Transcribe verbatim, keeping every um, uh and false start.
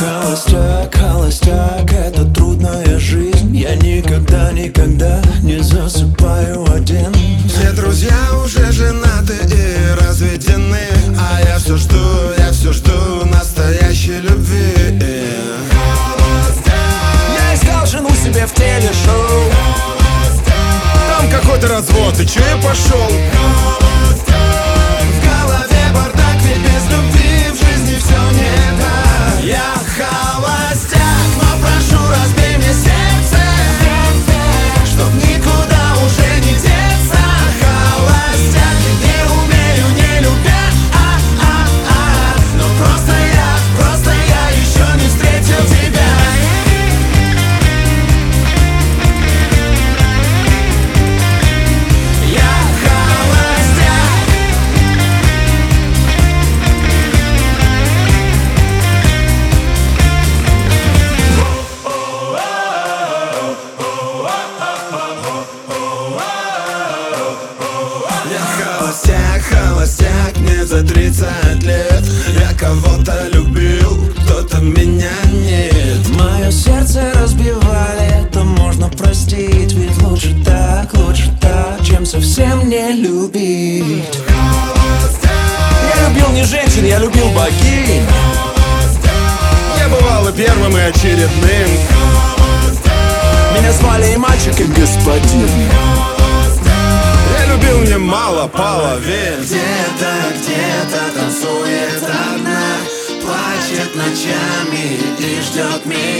холостяк, холостяк, это трудная жизнь. Я никогда, никогда не засыпаю один. Все друзья уже женаты и разведены, а я все жду, я все жду настоящей любви. Я искал жену себе в телешоу. Там какой-то развод, и че я пошел? В голове бардак, ведь без любви в жизни все не так. Я холостяк, но прошу, разбей мне сердце, чтоб никуда уже не деться. Холостяк, не умею не любить, а, а, а. Но просто я, просто я еще не встретил тебя. Холостяк, холостяк, мне за тридцать лет. Я кого-то любил, кто-то меня нет. Мое сердце разбивали, это можно простить. Ведь лучше так, лучше так, чем совсем не любить. Я любил не женщин, я любил богинь. Я бывал и первым, и очередным. Меня звали и мальчик, и господин. Я любил немало половин. Где-то, где-то танцует одна, плачет ночами и ждет меня.